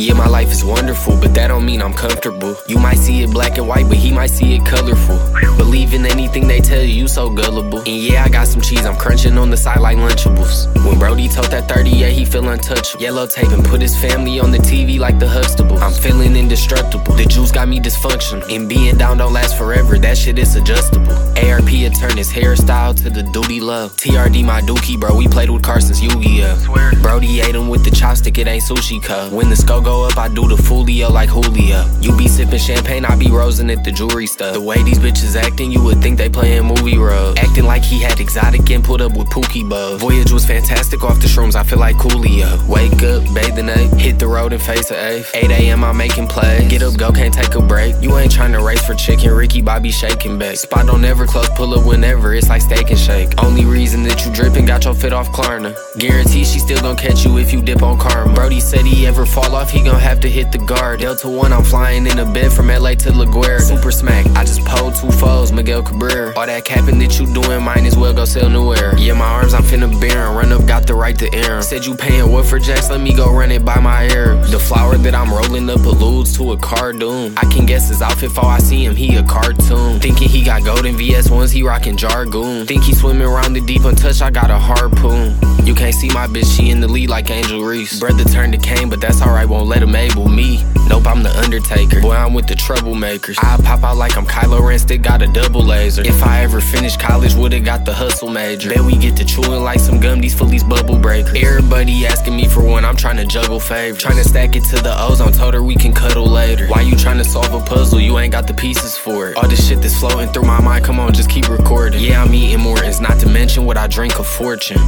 Yeah, my life is wonderful, but that don't mean I'm comfortable. You might see it black and white, but he might see it colorful. Believe in anything they tell you, you so gullible. And yeah, I got some cheese, I'm crunching on the side like Lunchables. When Brody told that 38, he feel untouchable. Yellow tape and put his family on the TV like the Huxtables. I'm feeling indestructible, the juice got me dysfunctional. And being down don't last forever, that shit is adjustable. ARP had turned his hairstyle to the duty love. TRD my dookie, bro, we played with Carson's Yu-Gi-Oh. Brody ate him with the chopstick, it ain't sushi cup. When the skull go up, I do the Foolio like Julio. You be sipping champagne, I be rosing at the jewelry stuff. The way these bitches acting, you would think they playin' movie roles. Acting like he had exotic and put up with Pookie Bug. Voyage was fantastic off the shrooms, I feel like Coolio. Wake up, bathe the night, hit the road and face the 8th. 8 a.m. I'm making plays. Get up, go, can't take a break. You ain't tryna race for chicken, Ricky Bobby shaking back. Spot don't ever close, pull up whenever, it's like steak and shake. Only reason that you drippin' got your fit off Klarna. Guarantee she still gon' catch you if you dip on karma. Brody said he ever fall off, he gon' have to hit the guard. Delta 1, I'm flying in a bed from LA to LaGuardia. Super smack, I just pulled 2 foes, Miguel Cabrera. All that capping that you doing, might as well go sell new air. Yeah, my arms, I'm finna bear 'em. Run up, got the right to air 'em. Said you paying what for jacks, let me go run it by my Arabs. The flower that I'm rolling up alludes to a cardoon. I can guess his outfit before I see him, he a cartoon. Thinking he got golden VS1s, he rockin' jargoon. Think he swimming around the deep untouched, I got a harpoon. You can't see my bitch, she in the lead like Angel Reese. Brother turned to Kane, but that's alright, won't let him able me. Nope, I'm the Undertaker. Boy, I'm with the troublemakers. I pop out like I'm Kylo Ren, still got a double laser. If I ever finish college, would've got the hustle major. Bet we get to chewing like some gum, these fullies bubble breakers. Everybody asking me for one, I'm tryna juggle favors. Tryna stack it to the ozone, told her we can cuddle later. Why you tryna solve a puzzle, you ain't got the pieces for it. All this shit that's floating through my mind, come on, just keep recording. Yeah, I'm eating Mortons, not to mention what I drink a fortune.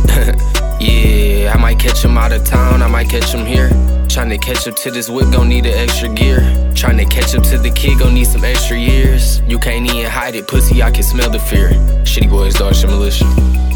Yeah, I might catch him out of town, I might catch him here. Tryna catch up to this whip, gon' need an extra gear. Tryna catch up to the kid, gon' need some extra years. You can't even hide it, pussy, I can smell the fear. Shitty boys, dog shit militia.